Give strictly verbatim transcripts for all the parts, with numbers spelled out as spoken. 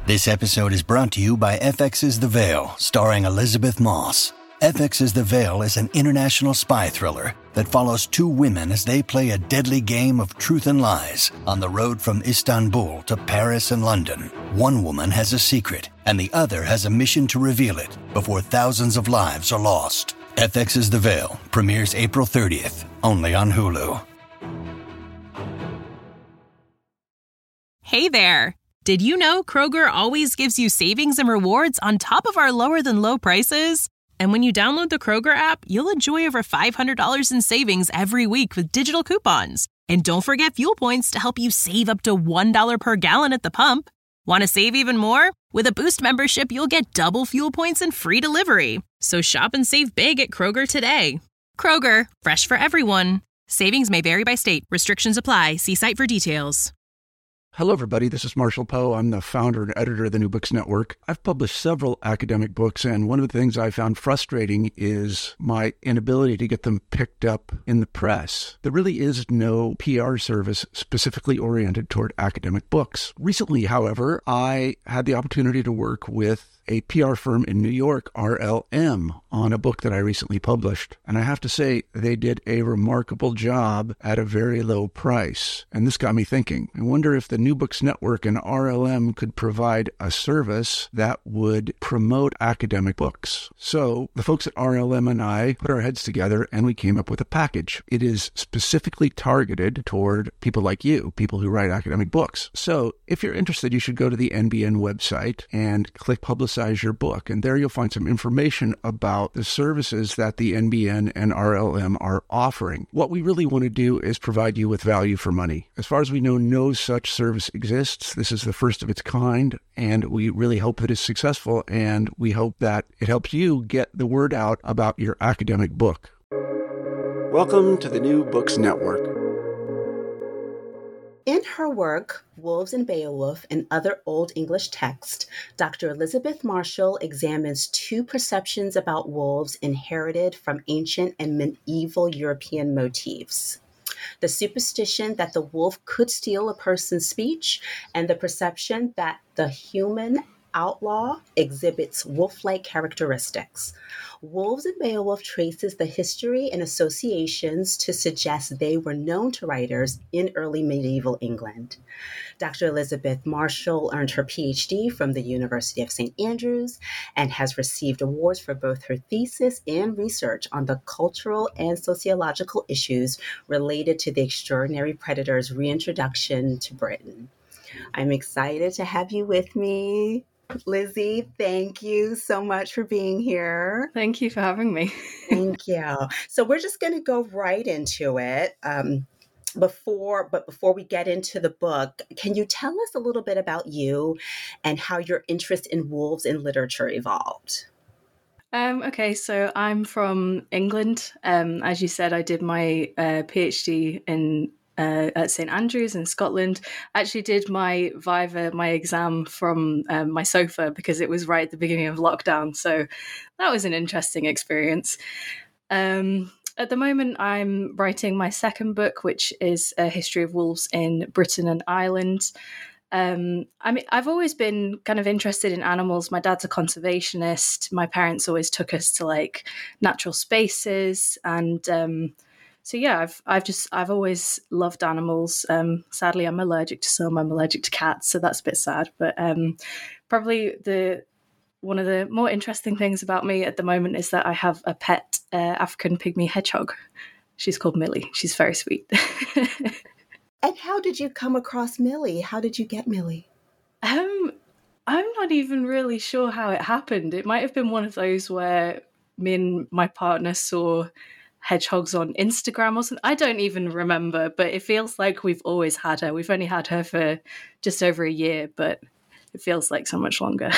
This episode is brought to you by F X's The Veil, starring Elizabeth Moss. F X's The Veil is an international spy thriller that follows two women as they play a deadly game of truth and lies on the road from Istanbul to Paris and London. One woman has a secret, and the other has a mission to reveal it before thousands of lives are lost. F X's The Veil premieres April thirtieth, only on Hulu. Hey there! Did you know Kroger always gives you savings and rewards on top of our lower-than-low prices? And when you download the Kroger app, you'll enjoy over five hundred dollars in savings every week with digital coupons. And don't forget fuel points to help you save up to one dollar per gallon at the pump. Want to save even more? With a Boost membership, you'll get double fuel points and free delivery. So shop and save big at Kroger today. Kroger, fresh for everyone. Savings may vary by state. Restrictions apply. See site for details. Hello, everybody. This is Marshall Poe. I'm the founder and editor of the New Books Network. I've published several academic books, and one of the things I found frustrating is my inability to get them picked up in the press. There really is no P R service specifically oriented toward academic books. Recently, however, I had the opportunity to work with a P R firm in New York, R L M, on a book that I recently published. And I have to say, they did a remarkable job at a very low price. And this got me thinking. I wonder if the New Books Network and R L M could provide a service that would promote academic books. So the folks at R L M and I put our heads together and we came up with a package. It is specifically targeted toward people like you, people who write academic books. So if you're interested, you should go to the N B N website and click Publicize your book, and there you'll find some information about the services that the N B N and R L M are offering. What we really want to do is provide you with value for money. As far as we know, no such service exists. This is the first of its kind, and we really hope that it's successful, and we hope that it helps you get the word out about your academic book. Welcome to the New Books Network. In her work, Wolves and Beowulf and Other Old English Texts, Doctor Elizabeth Marshall examines two perceptions about wolves inherited from ancient and medieval European motifs: the superstition that the wolf could steal a person's speech, and the perception that the human outlaw exhibits wolf-like characteristics. Wolves and Beowulf traces the history and associations to suggest they were known to writers in early medieval England. Doctor Elizabeth Marshall earned her P H D from the University of Saint Andrews and has received awards for both her thesis and research on the cultural and sociological issues related to the extraordinary predator's reintroduction to Britain. I'm excited to have you with me. Lizzie, thank you so much for being here. Thank you for having me. Thank you. So we're just going to go right into it. Um, before, but before we get into the book, can you tell us a little bit about you and how your interest in wolves in literature evolved? Um, okay, so I'm from England. Um, as you said, I did my uh, P H D in Uh, at Saint Andrews in Scotland. I actually did my Viva, my exam from um, my sofa because it was right at the beginning of lockdown. So that was an interesting experience. Um, at the moment, I'm writing my second book, which is a history of wolves in Britain and Ireland. Um, I mean, I've always been kind of interested in animals. My dad's a conservationist. My parents always took us to like natural spaces, and um, So yeah, I've I've just I've always loved animals. Um, sadly, I'm allergic to some. I'm allergic to cats, so that's a bit sad. But um, probably the one of the more interesting things about me at the moment is that I have a pet uh, African pygmy hedgehog. She's called Millie. She's very sweet. And how did you come across Millie? How did you get Millie? Um, I'm not even really sure how it happened. It might have been one of those where me and my partner saw hedgehogs on Instagram or something. I don't even remember, but it feels like we've always had her. We've only had her for just over a year, but it feels like so much longer.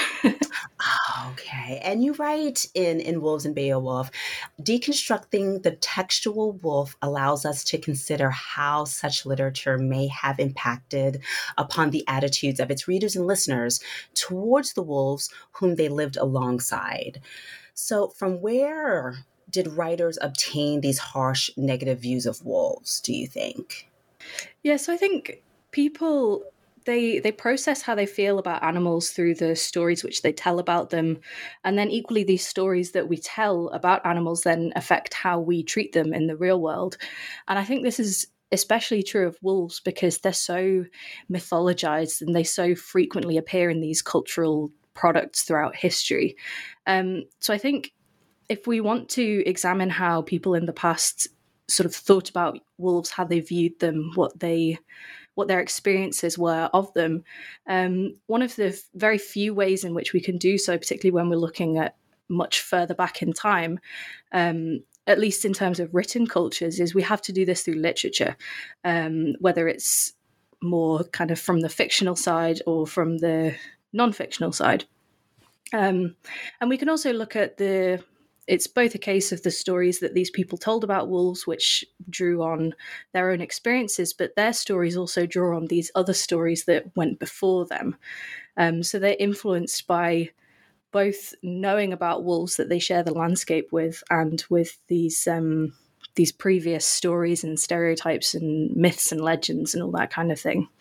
Okay. And you write in, in Wolves and Beowulf, deconstructing the textual wolf allows us to consider how such literature may have impacted upon the attitudes of its readers and listeners towards the wolves whom they lived alongside. So from where did writers obtain these harsh, negative views of wolves, do you think? Yeah, so I think people... they they process how they feel about animals through the stories which they tell about them, and then equally these stories that we tell about animals then affect how we treat them in the real world. And I think this is especially true of wolves because they're so mythologized and they so frequently appear in these cultural products throughout history. Um, so I think if we want to examine how people in the past sort of thought about wolves, how they viewed them, what they what their experiences were of them, um, one of the very few ways in which we can do so, particularly when we're looking at much further back in time, um, at least in terms of written cultures, is we have to do this through literature, um, whether it's more kind of from the fictional side or from the non-fictional side. Um, and we can also look at the, it's both a case of the stories that these people told about wolves, which drew on their own experiences, but their stories also draw on these other stories that went before them. Um, so they're influenced by both knowing about wolves that they share the landscape with and with these um, these previous stories and stereotypes and myths and legends and all that kind of thing.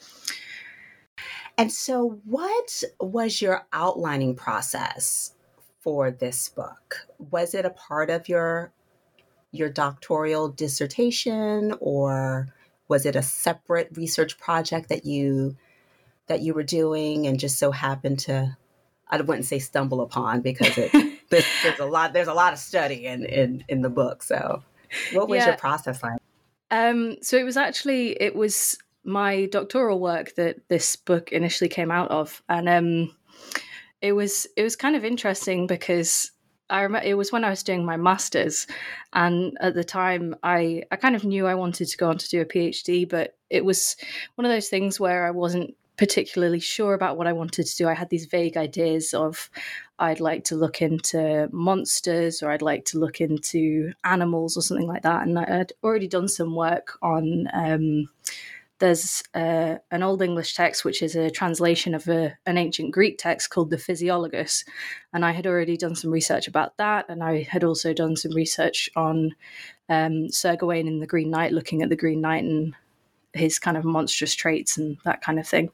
And so what was your outlining process for this book? Was it a part of your your doctoral dissertation, or was it a separate research project that you that you were doing and just so happened to, I wouldn't say stumble upon, because it, there's, there's a lot there's a lot of study in in, in the book. So what was Yeah. your process like? Um, so it was actually, it was my doctoral work that this book initially came out of. And um, it was it was kind of interesting because I remember it was when I was doing my master's, and at the time I, I kind of knew I wanted to go on to do a PhD, but it was one of those things where I wasn't particularly sure about what I wanted to do. I had these vague ideas of I'd like to look into monsters, or I'd like to look into animals or something like that. And I had already done some work on, um, there's uh, an Old English text, which is a translation of a, an ancient Greek text called the Physiologus. And I had already done some research about that. And I had also done some research on um, Sir Gawain in the Green Knight, looking at the Green Knight and his kind of monstrous traits and that kind of thing.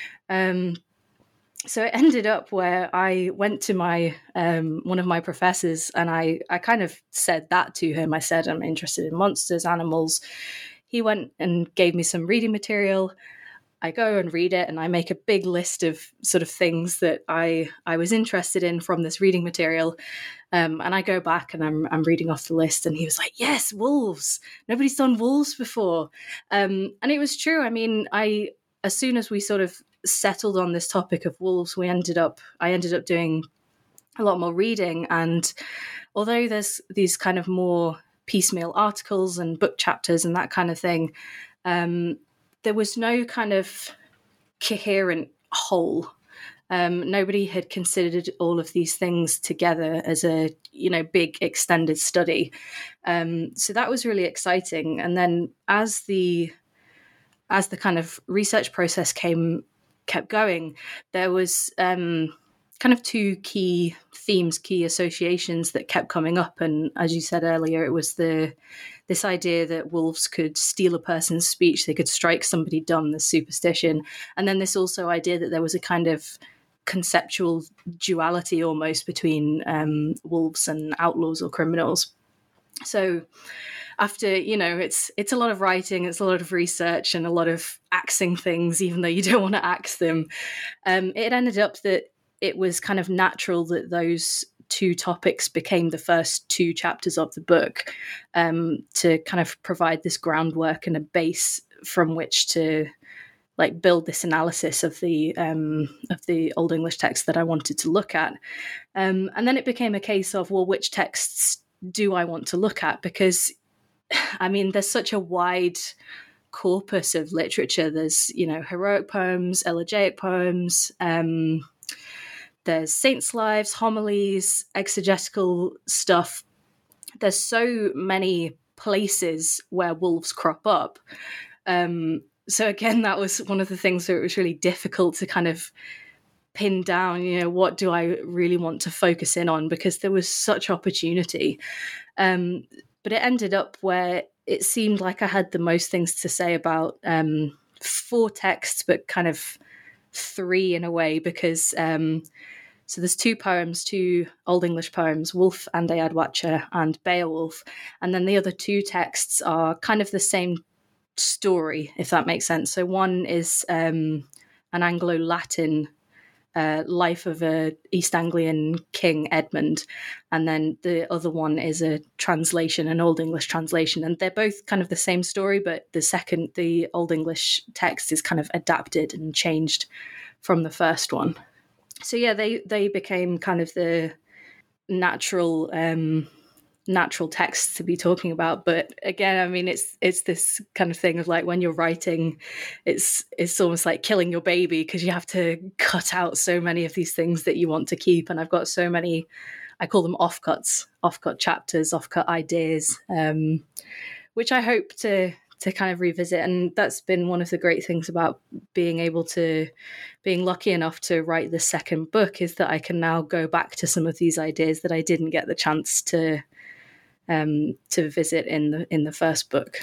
Um, so it ended up where I went to my um, one of my professors, and I, I kind of said that to him. I said, I'm interested in monsters, animals. He went and gave me some reading material. I go and read it, and I make a big list of sort of things that I, I was interested in from this reading material. Um, and I go back and I'm I'm reading off the list, and he was like, yes, wolves. Nobody's done wolves before. Um, and it was true. I mean, I as soon as we sort of settled on this topic of wolves, we ended up, I ended up doing a lot more reading. And although there's these kind of more piecemeal articles and book chapters and that kind of thing, um, there was no kind of coherent whole. Um, nobody had considered all of these things together as a, you know, big extended study. Um, so that was really exciting. And then as the as the kind of research process came kept going, there was um, kind of two key themes, key associations that kept coming up. And as you said earlier, it was the this idea that wolves could steal a person's speech, they could strike somebody dumb, the superstition. And then this also idea that there was a kind of conceptual duality almost between um, wolves and outlaws or criminals. So after, you know, it's it's a lot of writing, it's a lot of research and a lot of axing things, even though you don't want to axe them. Um, it ended up that it was kind of natural that those two topics became the first two chapters of the book, um, to kind of provide this groundwork and a base from which to like build this analysis of the um, of the Old English text that I wanted to look at. Um, and then it became a case of, well, which texts do I want to look at? Because, I mean, there's such a wide corpus of literature. There's, you know, heroic poems, elegiac poems, um, there's saints' lives, homilies, exegetical stuff. There's so many places where wolves crop up. Um, so again, that was one of the things that it was really difficult to kind of pin down, you know, what do I really want to focus in on? Because there was such opportunity. Um, but it ended up where it seemed like I had the most things to say about um, four texts, but kind of three in a way, because um, so there's two poems, two Old English poems, Wolf and Ead Watcher and Beowulf, and then the other two texts are kind of the same story, if that makes sense. So one is um, an Anglo-Latin uh, life of a East Anglian king, Edmund, and then the other one is a translation, an Old English translation, and they're both kind of the same story, but the second, the Old English text is kind of adapted and changed from the first one. So yeah, they they became kind of the natural um, natural texts to be talking about. But again, I mean, it's it's this kind of thing of like when you're writing, it's it's almost like killing your baby, because you have to cut out so many of these things that you want to keep. And I've got so many, I call them offcuts, offcut chapters, offcut ideas, um, which I hope to to kind of revisit. And that's been one of the great things about being able to, being lucky enough to write the second book, is that I can now go back to some of these ideas that I didn't get the chance to um, to visit in the in the first book.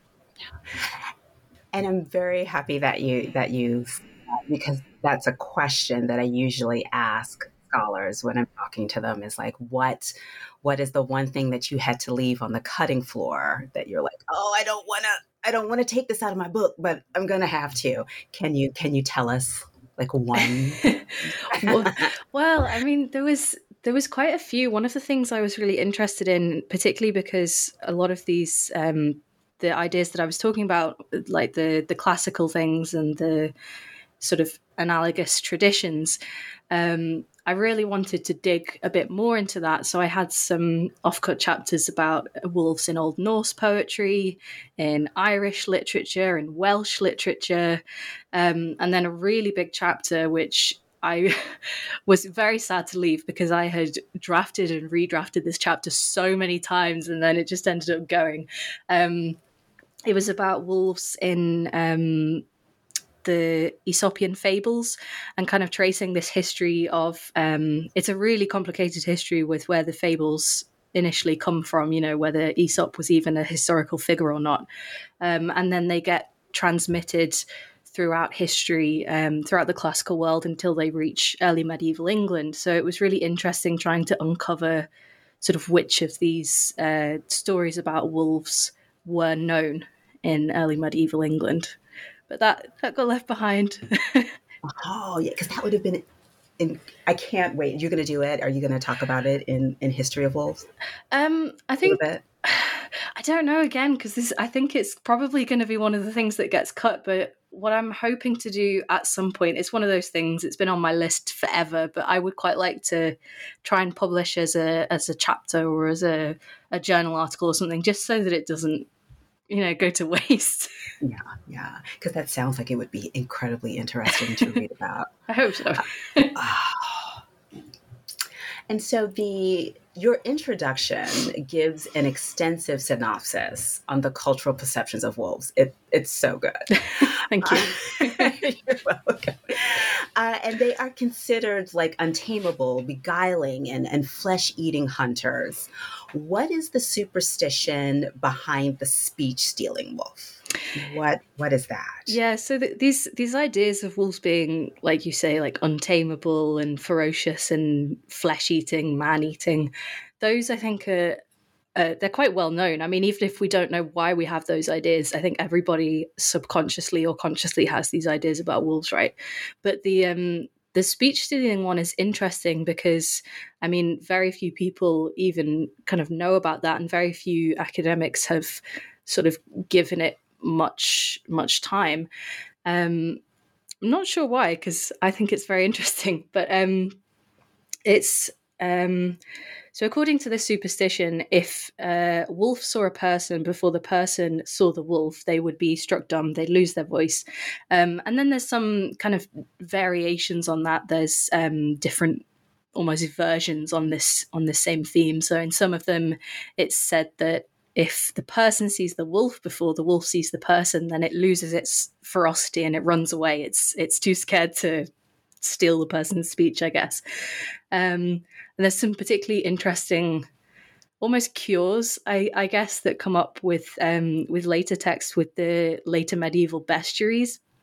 And I'm very happy that you that you because that's a question that I usually ask scholars when I'm talking to them, is like, what what is the one thing that you had to leave on the cutting floor that you're like, oh, I don't want to I don't want to take this out of my book, but I'm going to have to. Can you can you tell us like one? well, well, I mean, there was there was quite a few. One of the things I was really interested in, particularly because a lot of these um, the ideas that I was talking about, like the the classical things and the sort of analogous traditions, um, I really wanted to dig a bit more into that. So I had some offcut chapters about wolves in Old Norse poetry, in Irish literature, in Welsh literature, um, and then a really big chapter, which I was very sad to leave because I had drafted and redrafted this chapter so many times, and then it just ended up going. Um, it was about wolves in um, the Aesopian fables, and kind of tracing this history of, um, it's a really complicated history with where the fables initially come from, you know, whether Aesop was even a historical figure or not. Um, and then they get transmitted throughout history, um, throughout the classical world, until they reach early medieval England. So it was really interesting trying to uncover sort of which of these uh, stories about wolves were known in early medieval England. But that, that got left behind. Oh, yeah, because that would have been, in, I can't wait. You're going to do it? Are you going to talk about it in, in History of Wolves? Um, I think, I don't know, again, because this, I think it's probably going to be one of the things that gets cut. But what I'm hoping to do at some point, it's one of those things, it's been on my list forever, but I would quite like to try and publish as a as a chapter or as a, a journal article or something, just so that it doesn't, you know, go to waste. Yeah, yeah, because that sounds like it would be incredibly interesting to read about. I hope so. uh, and so the your introduction gives an extensive synopsis on the cultural perceptions of wolves. It, it's so good. Thank you. Uh, you're welcome. Uh, and they are considered like untamable, beguiling, and, and flesh-eating hunters. What is the superstition behind the speech-stealing wolf? What what is that? Yeah, so the, these these ideas of wolves being, like you say, like untamable and ferocious and flesh-eating, man-eating, those I think are uh, they're quite well known. I mean, even if we don't know why we have those ideas, I think everybody subconsciously or consciously has these ideas about wolves, right? But the um, the speech-stealing one is interesting because, I mean, very few people even kind of know about that, and very few academics have sort of given it much much time. um I'm not sure why, because I think it's very interesting, but um it's um so according to this superstition, if a wolf saw a person before the person saw the wolf, they would be struck dumb, they'd lose their voice. Um and then there's some kind of variations on that. There's um different almost versions on this on the same theme. So in some of them it's said that if the person sees the wolf before the wolf sees the person, then it loses its ferocity and it runs away. It's it's too scared to steal the person's speech, I guess. Um, and there's some particularly interesting, almost cures, I, I guess, that come up with um, with later texts, with the later medieval bestiaries.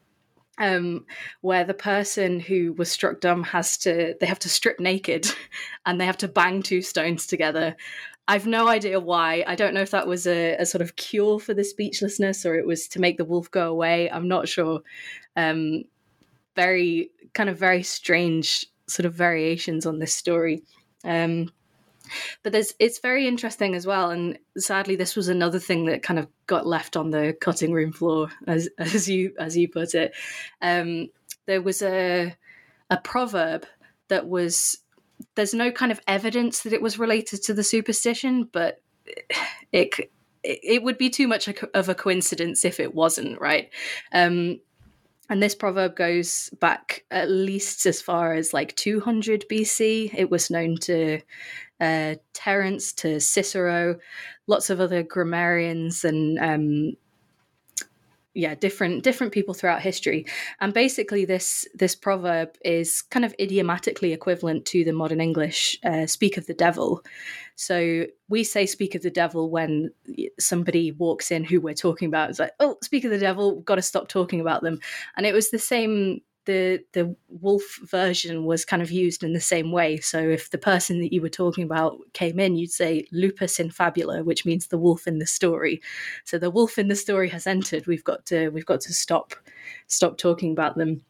Um, where the person who was struck dumb has to, they have to strip naked and they have to bang two stones together. I've no idea why. I don't know if that was a, a sort of cure for the speechlessness or it was to make the wolf go away. I'm not sure. Um, very, kind of very strange sort of variations on this story. Um, But there's, it's very interesting as well. And sadly, this was another thing that kind of got left on the cutting room floor, as as you as you put it. Um, there was a a proverb that was, there's no kind of evidence that it was related to the superstition, but it it would be too much of a coincidence if it wasn't, right? Um, And this proverb goes back at least as far as like two hundred B C. It was known to uh, Terence, to Cicero, lots of other grammarians and um, yeah, different different people throughout history. And basically this this proverb is kind of idiomatically equivalent to the modern English uh, speak of the devil. So we say speak of the devil when somebody walks in who we're talking about. It's like, oh, speak of the devil, we've got to stop talking about them. And it was the same, the the wolf version was kind of used in the same way. So if the person that you were talking about came in, you'd say lupus in fabula, which means the wolf in the story. So the wolf in the story has entered. We've got to we've got to stop stop talking about them.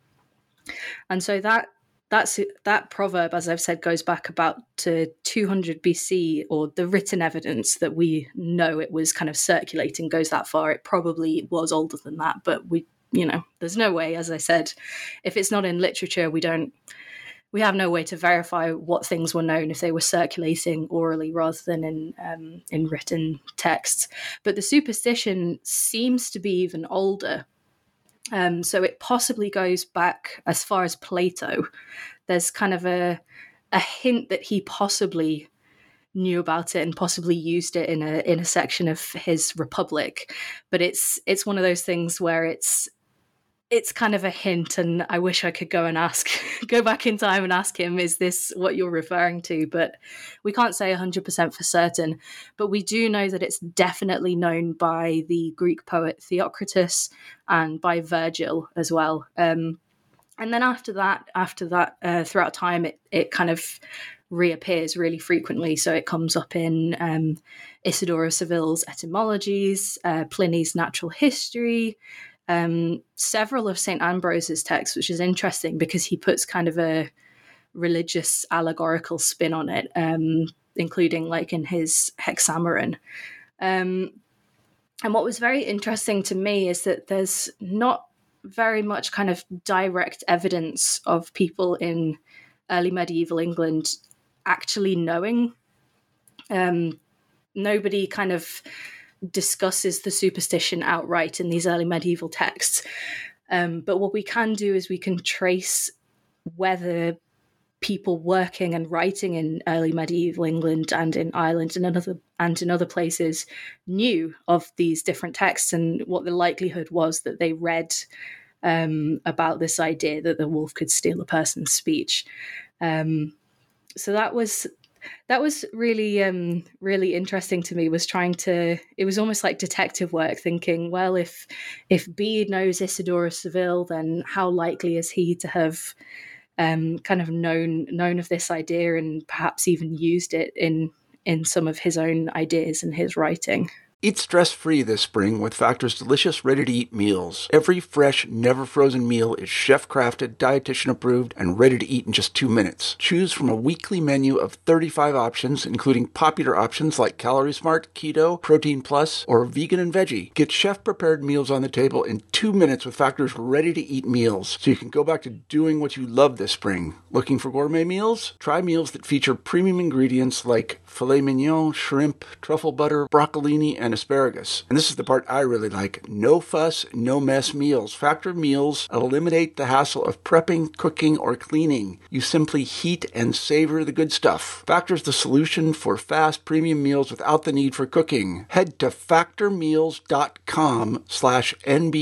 And so that That's that proverb, as I've said, goes back about to two hundred B C, or the written evidence that we know it was kind of circulating goes that far. It probably was older than that, but we, you know, there's no way, as I said, if it's not in literature, we don't, we have no way to verify what things were known if they were circulating orally rather than in um, in written texts. But the superstition seems to be even older. Um, so it possibly goes back as far as Plato. There's kind of a a hint that he possibly knew about it and possibly used it in a in a section of his Republic. But it's it's one of those things where it's it's kind of a hint, and I wish I could go and ask, go back in time and ask him, is this what you're referring to? But we can't say one hundred percent for certain. But we do know that it's definitely known by the Greek poet Theocritus and by Virgil as well. Um, and then after that, after that, uh, throughout time, it, it kind of reappears really frequently. So it comes up in um, Isidore of Seville's Etymologies, uh, Pliny's Natural History, Um, several of Saint Ambrose's texts, which is interesting because he puts kind of a religious allegorical spin on it, um, including like in his Hexameron. Um, and what was very interesting to me is that there's not very much kind of direct evidence of people in early medieval England actually knowing. Um, nobody kind of discusses the superstition outright in these early medieval texts. Um, but what we can do is we can trace whether people working and writing in early medieval England and in Ireland and in other, and in other places knew of these different texts and what the likelihood was that they read um, about this idea that the wolf could steal a person's speech. Um, so that was... That was really, um, really interesting to me, was trying to, it was almost like detective work, thinking, well, if if Bede knows Isidore of Seville, then how likely is he to have um, kind of known known of this idea and perhaps even used it in, in some of his own ideas in his writing? Eat stress-free this spring with Factor's delicious, ready-to-eat meals. Every fresh, never-frozen meal is chef-crafted, dietitian-approved, and ready to eat in just two minutes. Choose from a weekly menu of thirty-five options, including popular options like Calorie Smart, Keto, Protein Plus, or Vegan and Veggie. Get chef-prepared meals on the table in two minutes with Factor's ready-to-eat meals, so you can go back to doing what you love this spring. Looking for gourmet meals? Try meals that feature premium ingredients like filet mignon, shrimp, truffle butter, broccolini, and asparagus. And this is the part I really like. No fuss, no mess meals. Factor meals eliminate the hassle of prepping, cooking, or cleaning. You simply heat and savor the good stuff. Factor's the solution for fast premium meals without the need for cooking. Head to factormeals.com slash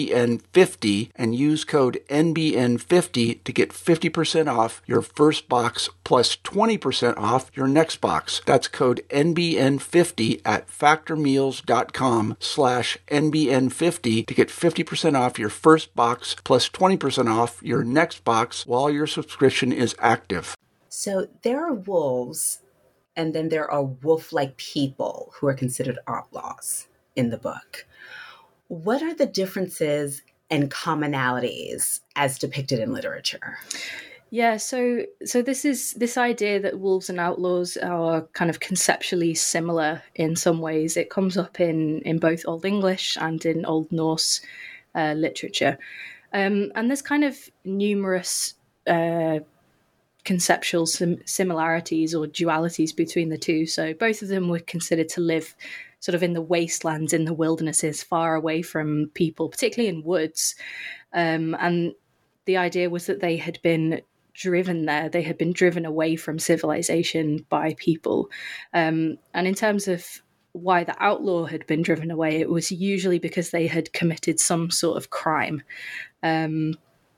NBN50 and use code N B N fifty to get fifty percent off your first box plus twenty percent off your next box. That's code N B N fifty at factormeals.com bookshop.com slash NBN50 to get fifty percent off your first box plus twenty percent off your next box while your subscription is active. So there are wolves, and then there are wolf-like people who are considered outlaws in the book. What are the differences and commonalities as depicted in literature? Yeah, so so this is this idea that wolves and outlaws are kind of conceptually similar in some ways. It comes up in, in both Old English and in Old Norse uh, literature. Um, and there's kind of numerous uh, conceptual sim- similarities or dualities between the two. So both of them were considered to live sort of in the wastelands, in the wildernesses, far away from people, particularly in woods. Um, and the idea was that they had been driven there. They had been driven away from civilization by people. Um, and in terms of why the outlaw had been driven away, it was usually because they had committed some sort of crime. Um,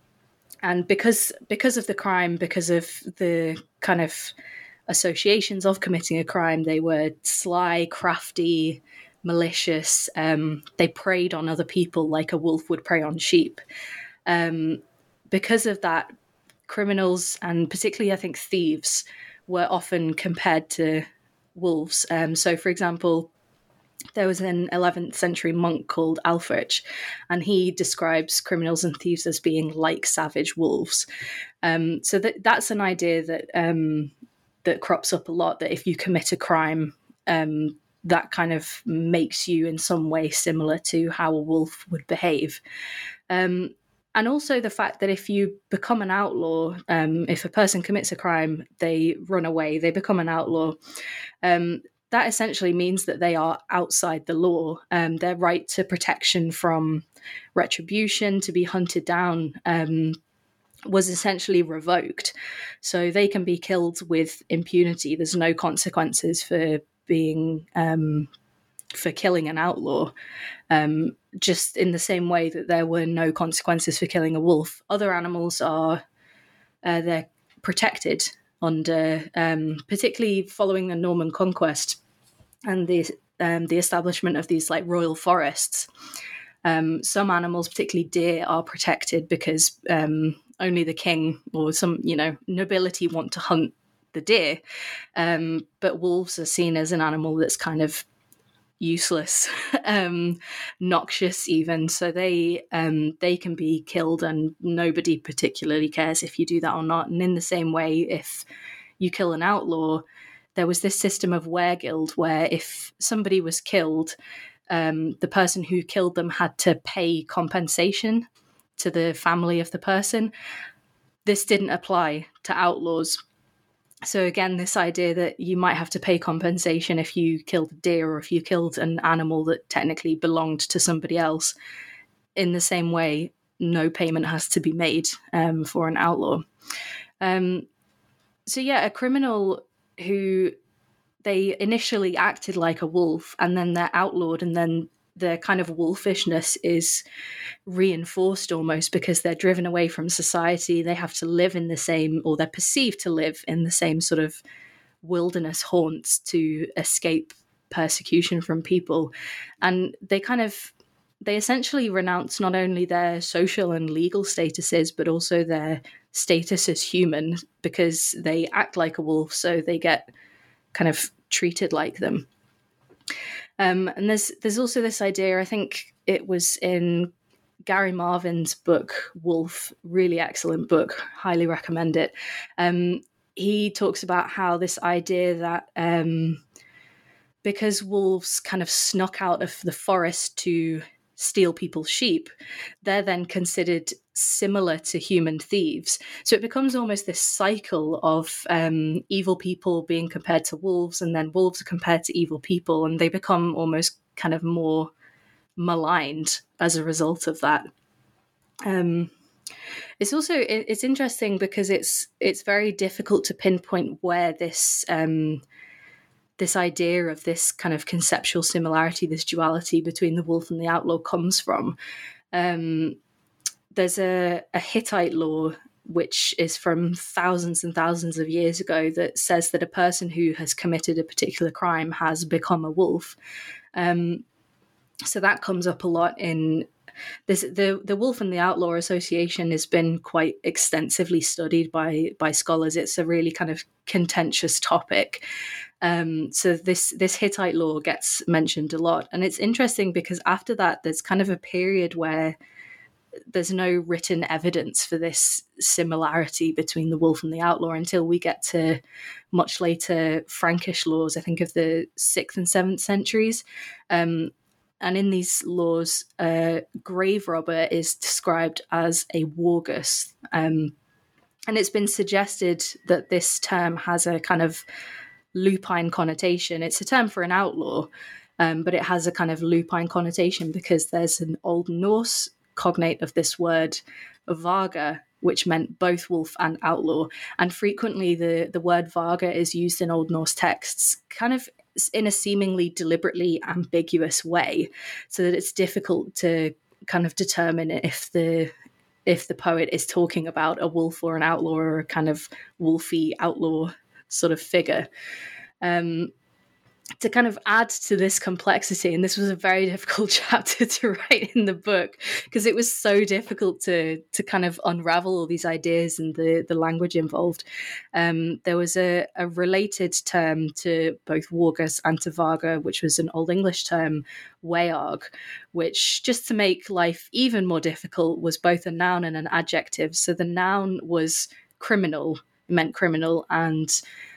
and because because of the crime, because of the kind of associations of committing a crime, they were sly, crafty, malicious. Um, they preyed on other people like a wolf would prey on sheep. Um, because of that, criminals, and particularly I think thieves, were often compared to wolves. Um, so, for example, there was an eleventh century monk called Alfrich, and he describes criminals and thieves as being like savage wolves. Um, so that that's an idea that um, that crops up a lot, that if you commit a crime, um, that kind of makes you in some way similar to how a wolf would behave. Um, And also the fact that if you become an outlaw, um, if a person commits a crime, they run away, they become an outlaw. Um, that essentially means that they are outside the law. Um, their right to protection from retribution, to be hunted down, um, was essentially revoked. So they can be killed with impunity. There's no consequences for being um, for killing an outlaw. Um, just in the same way that there were no consequences for killing a wolf. Other animals are uh, they're protected under, um, particularly following the Norman conquest and the um, the establishment of these like royal forests. Um, some animals, particularly deer, are protected because um, only the king or some you know nobility want to hunt the deer. Um, but wolves are seen as an animal that's kind of useless, um, noxious even. So they um, they can be killed, and nobody particularly cares if you do that or not. And in the same way, if you kill an outlaw, there was this system of weregild where if somebody was killed, um, the person who killed them had to pay compensation to the family of the person. This didn't apply to outlaws. So again, this idea that you might have to pay compensation if you killed a deer or if you killed an animal that technically belonged to somebody else. In the same way, no payment has to be made um, for an outlaw. Um, so yeah, a criminal who they initially acted like a wolf and then they're outlawed, and then their kind of wolfishness is reinforced almost because they're driven away from society. They have to live in the same, or they're perceived to live in the same sort of wilderness haunts to escape persecution from people. And they kind of, they essentially renounce not only their social and legal statuses, but also their status as human, because they act like a wolf, so they get kind of treated like them. Um, and there's there's also this idea, I think it was in Gary Marvin's book, Wolf, really excellent book, highly recommend it. Um, he talks about how this idea that um, because wolves kind of snuck out of the forest to steal people's sheep, they're then considered similar to human thieves. So it becomes almost this cycle of um, evil people being compared to wolves, and then wolves are compared to evil people, and they become almost kind of more maligned as a result of that. Um, it's also it, it's interesting because it's it's very difficult to pinpoint where this um, this idea of this kind of conceptual similarity, this duality between the wolf and the outlaw comes from. Um, there's a, a Hittite law, which is from thousands and thousands of years ago, that says that a person who has committed a particular crime has become a wolf. Um, So that comes up a lot in this. The the Wolf and the Outlaw Association has been quite extensively studied by by scholars. It's a really kind of contentious topic. Um, so this this Hittite law gets mentioned a lot, and it's interesting because after that, there's kind of a period where there's no written evidence for this similarity between the wolf and the outlaw until we get to much later Frankish laws, I think of the sixth and seventh centuries. Um, and in these laws, a grave robber is described as a wargus. Um, and it's been suggested that this term has a kind of lupine connotation. It's a term for an outlaw, um, but it has a kind of lupine connotation because there's an Old Norse cognate of this word, varga, which meant both wolf and outlaw. And frequently the, the word varga is used in Old Norse texts kind of in a seemingly deliberately ambiguous way, so that it's difficult to kind of determine if the if the poet is talking about a wolf or an outlaw or a kind of wolfy outlaw sort of figure. Um, to kind of add to this complexity, and this was a very difficult chapter to write in the book because it was so difficult to to kind of unravel all these ideas and the, the language involved. Um, there was a, a related term to both wargus and to varga, which was an Old English term, wearg, which, just to make life even more difficult, was both a noun and an adjective. So the noun was criminal, it meant criminal, and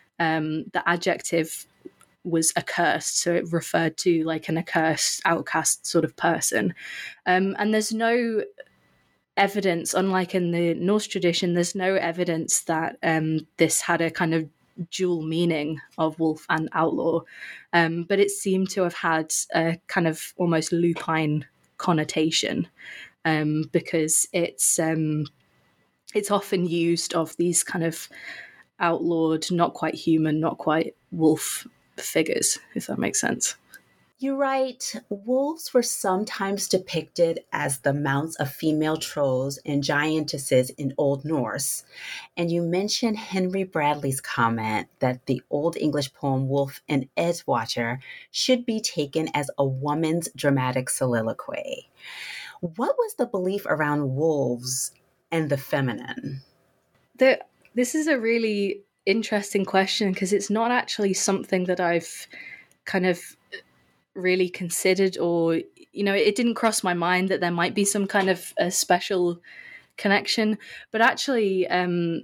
um, the adjective was accursed, so it referred to like an accursed, outcast sort of person. Um, and there's no evidence, unlike in the Norse tradition, there's no evidence that um, this had a kind of dual meaning of wolf and outlaw, um, but it seemed to have had a kind of almost lupine connotation, um, because it's um, it's often used of these kind of outlawed, not quite human, not quite wolf figures, if that makes sense. You write, wolves were sometimes depicted as the mounts of female trolls and giantesses in Old Norse. And you mention Henry Bradley's comment that the Old English poem Wolf and Edgewater should be taken as a woman's dramatic soliloquy. What was the belief around wolves and the feminine? The, this is a really interesting question because it's not actually something that I've kind of really considered, or, you know, it didn't cross my mind that there might be some kind of a special connection. But actually, um,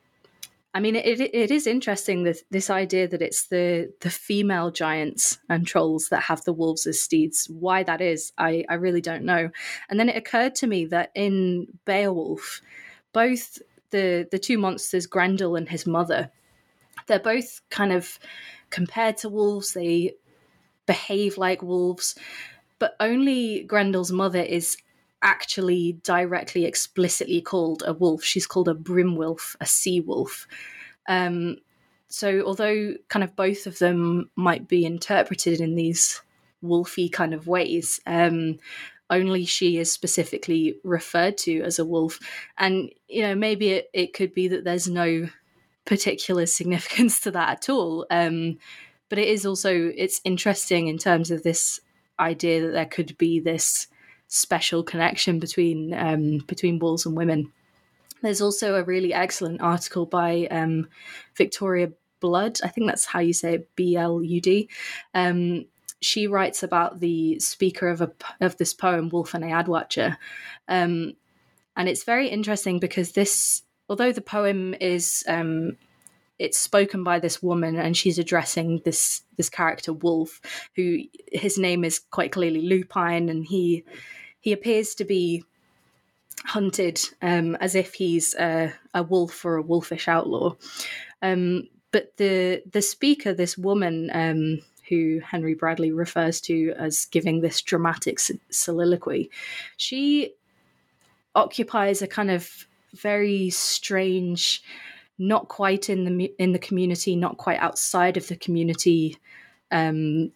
I mean, it it is interesting that this idea that it's the the female giants and trolls that have the wolves as steeds. Why that is, I, I really don't know. And then it occurred to me that in Beowulf, both the the two monsters, Grendel and his mother, they're both kind of compared to wolves. They behave like wolves, but only Grendel's mother is actually directly, explicitly called a wolf. She's called a brimwilf, a sea wolf. Um, so although kind of both of them might be interpreted in these wolfy kind of ways, um, only she is specifically referred to as a wolf. And, you know, maybe it, it could be that there's no particular significance to that at all. Um, but it is also, it's interesting in terms of this idea that there could be this special connection between um, between wolves and women. There's also a really excellent article by um, Victoria Blood, I think that's how you say it, B L U D. Um, she writes about the speaker of a of this poem, Wolf and Eadwacher. Um, and it's very interesting because this, although the poem is, um, it's spoken by this woman and she's addressing this this character, Wolf, who his name is quite clearly lupine, and he he appears to be hunted um, as if he's a, a wolf or a wolfish outlaw. Um, but the the speaker, this woman, um, who Henry Bradley refers to as giving this dramatic soliloquy, she occupies a kind of very strange, not quite in the in the community, not quite outside of the community um,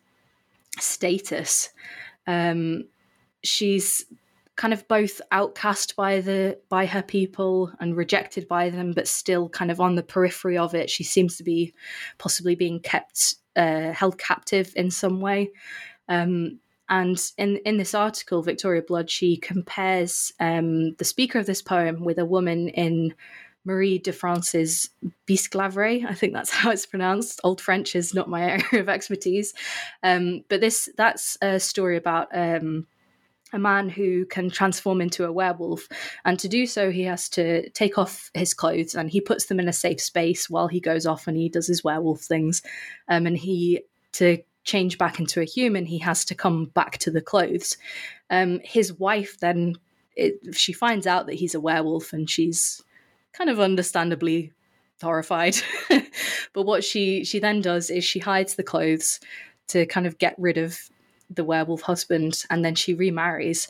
status. Um, she's kind of both outcast by the by her people and rejected by them, but still kind of on the periphery of it. She seems to be possibly being kept uh, held captive in some way. Um, And in, in this article, Victoria Blood, she compares um, the speaker of this poem with a woman in Marie de France's Bisclavre. I think that's how it's pronounced. Old French is not my area of expertise. Um, but this that's a story about um, a man who can transform into a werewolf. And to do so, he has to take off his clothes and he puts them in a safe space while he goes off and he does his werewolf things. Um, and he, to change back into a human, he has to come back to the clothes. Um, his wife then, it, she finds out that he's a werewolf and she's kind of understandably horrified. But what she she then does is she hides the clothes to kind of get rid of the werewolf husband, and then she remarries.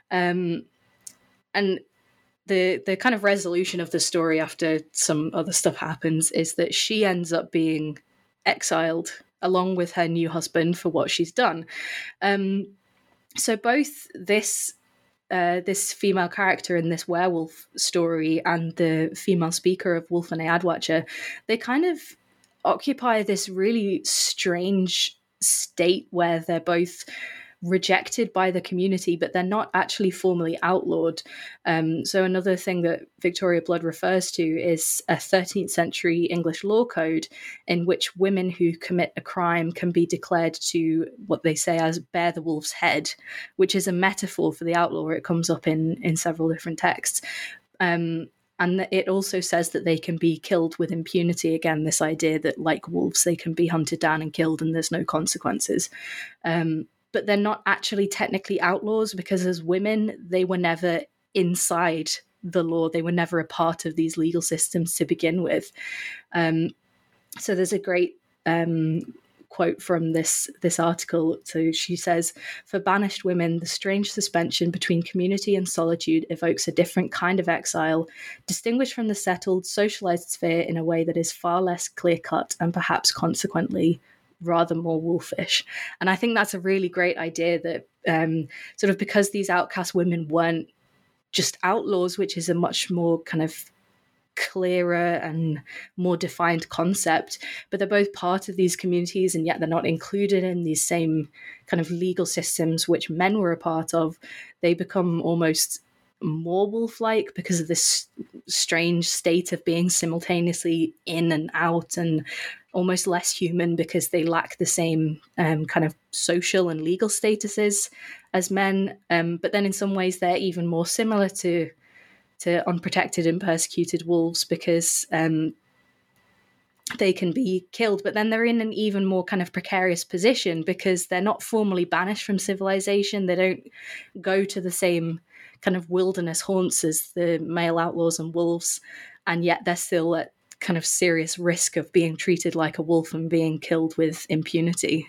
Um, and the the kind of resolution of the story after some other stuff happens is that she ends up being exiled along with her new husband for what she's done. Um, so both this Uh, this female character in this werewolf story and the female speaker of Wolf and Eadwacher, they kind of occupy this really strange state where they're both rejected by the community, but they're not actually formally outlawed. Um, so another thing that Victoria Blood refers to is a thirteenth century English law code in which women who commit a crime can be declared to what they say as bear the wolf's head, which is a metaphor for the outlaw. It comes up in, in several different texts. Um, and it also says that they can be killed with impunity. Again, this idea that like wolves, they can be hunted down and killed and there's no consequences. Um, but they're not actually technically outlaws because as women, they were never inside the law. They were never a part of these legal systems to begin with. Um, so there's a great um, quote from this, this article. So she says, "For banished women, the strange suspension between community and solitude evokes a different kind of exile, distinguished from the settled, socialized sphere in a way that is far less clear-cut and perhaps consequently rather more wolfish." And I think that's a really great idea that um, sort of because these outcast women weren't just outlaws, which is a much more kind of clearer and more defined concept, but they're both part of these communities and yet they're not included in these same kind of legal systems which men were a part of. They become almost more wolf-like because of this strange state of being simultaneously in and out, and almost less human because they lack the same um, kind of social and legal statuses as men. Um, but then in some ways they're even more similar to to unprotected and persecuted wolves because um, they can be killed, but then they're in an even more kind of precarious position because they're not formally banished from civilization. They don't go to the same kind of wilderness haunts as the male outlaws and wolves, and yet they're still at kind of serious risk of being treated like a wolf and being killed with impunity.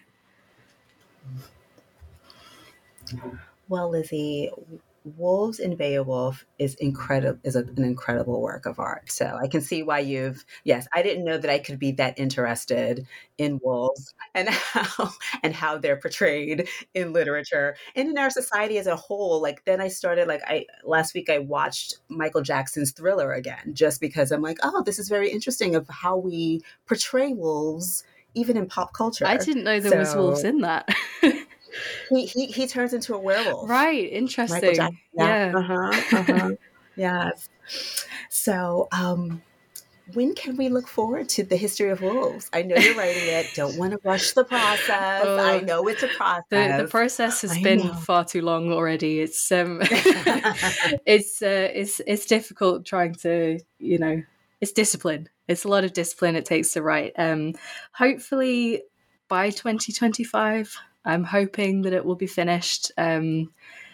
Well, Lizzie, Wolves in Beowulf is incredible, is a, an incredible work of art. So I can see why you've, yes, I didn't know that I could be that interested in wolves and how, and how they're portrayed in literature and in our society as a whole. Like then I started, like I, last week I watched Michael Jackson's Thriller again, just because I'm like, oh, this is very interesting of how we portray wolves, even in pop culture. I didn't know there so, was wolves in that. He, he he turns into a werewolf. Right, interesting. Yeah. yeah. Uh-huh, uh-huh. Yes. So um, when can we look forward to the history of wolves? I know you're writing it. Don't want to rush the process. Uh, I know it's a process. The, the process has I been know. far too long already. It's um, it's uh, it's it's difficult trying to, you know, it's discipline. It's a lot of discipline it takes to write. Um, hopefully by twenty twenty-five. I'm hoping that it will be finished, um,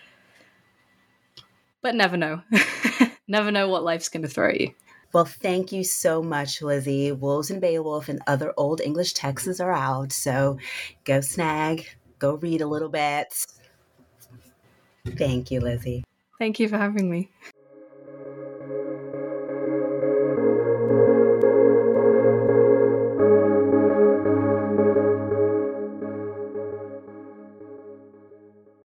but never know. Never know what life's going to throw at you. Well, thank you so much, Lizzie. Wolves and Beowulf and other old English texts are out, so go snag, go read a little bit. Thank you, Lizzie. Thank you for having me.